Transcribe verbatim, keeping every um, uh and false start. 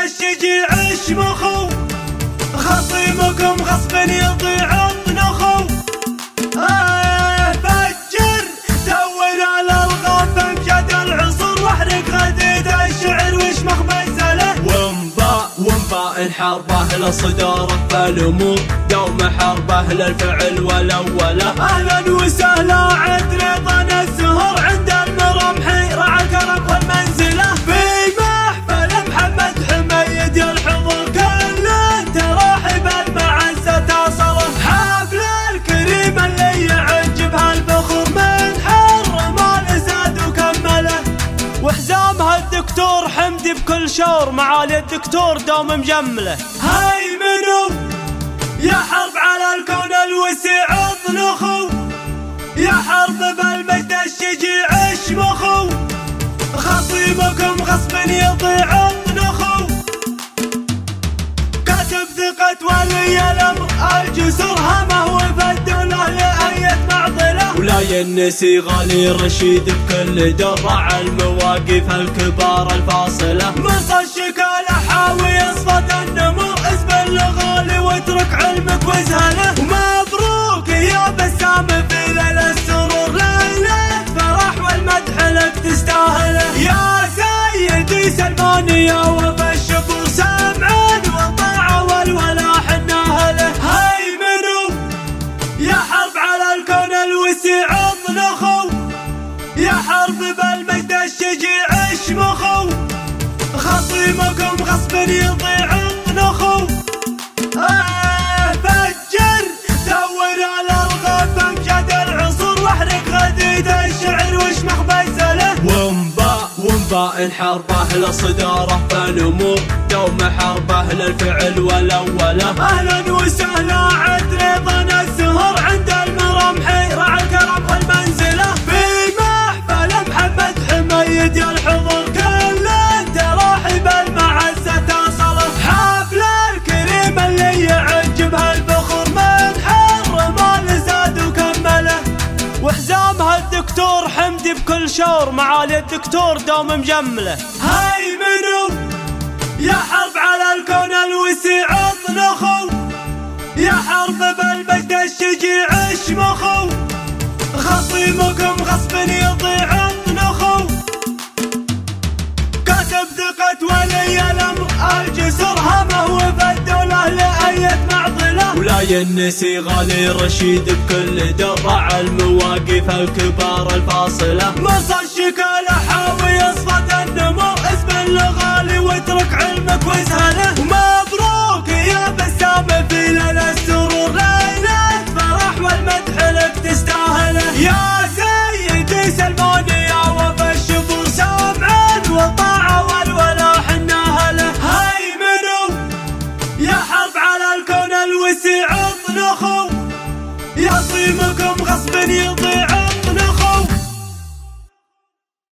الشجيع اشمخوا، خصيمكم غصب يضيع الطنخوا. آه فجر دور على الغاف امجد العصر، واحرق غديد الشعر واشمخ بزله. وانباء وانباء الحربه لصداره فالامور، دوم حربه للفعل والاوله. اهلا وسهلا عند ريطان الزهر، عند المرمحي رعى الكرم والمنزله. في محفل محمد حميد الحضور، كل تراحب المعزه تصله. حفل الكريم اللي يعجب هالفخر، من حرم الزاد وكمله. وحزامها الدكتور حمدي بكل شور، معالي الدكتور دوم مجمله. هيمنوا يا حرب على الكون الوسيع اطنخوا، يا حرب بالمجد الشجيع اشمخوا، خصيمكم غصب يضيع اطنخوا. كاتب ثقة ولي الامر الجسر، همه وفدوله لأية معضله. ولا ينسي غالي رشيد بكل درع المواقف الكبار الفاصله. مص الشكالة حاوي اصفد النمو، اسبل لغالي واترك علمك وازهله. ومبروك يا بسام في ليل السرور، ليلة فرح والمدح لك تستاهله. يا سيدي سلمان يا وفا الشكور، سمعا وطاعة والولا حنا اهله. هيمنوا يا حرب على الكون الوسيع اطنخوا، يا حرب بالمجد الشجيع اشمخوا، خصيمكم غصب يضيع اطنخوا. آه فجر دور على الغاف امجد العصر، واحرق غديد الشعر واشمخ بزله. وانباء وانباء الحربه لصداره فالامور، دوم حربه للفعل والاوله. اهلا وسهلا عند ريطان الزهر، عند المرمحي رعى الكرم والمنزله. في محفل محمد حميد الحضور، كل تراحب المعزه تصله. حفل الكريم اللي يعجب هالفخر، من حرم الزاد وكمله. وحزامها الدكتور حمدي بكل شور، معالي الدكتور دوم مجمله. هيمنوا يا حرب على الكون الوسيع اطنخوا، يا حرب بالمجد الشجيع اشمخوا، خصيمكم غصب يضيع اطنخوا. كاتب ثقة ولي الامر الجسر، همه وفدوله لأية معضله. ولا ينسي غالي رشيد بكل درع المواقف الكبار الفاصله. مص الشكالة حاوي اصفد النمو، اسبل لغالي واترك علمك وازهله. ومبروك يا بسام في ليل السرور، ليلة فرح والمدح لك تستاهله. يا سيدي سلمان يا وفا الشكور، سمعا وطاعة والولا حنا اهله. هيمنوا يا حرب على الكون الوسيع اطنخوا، يا صيمكم غصب يضيع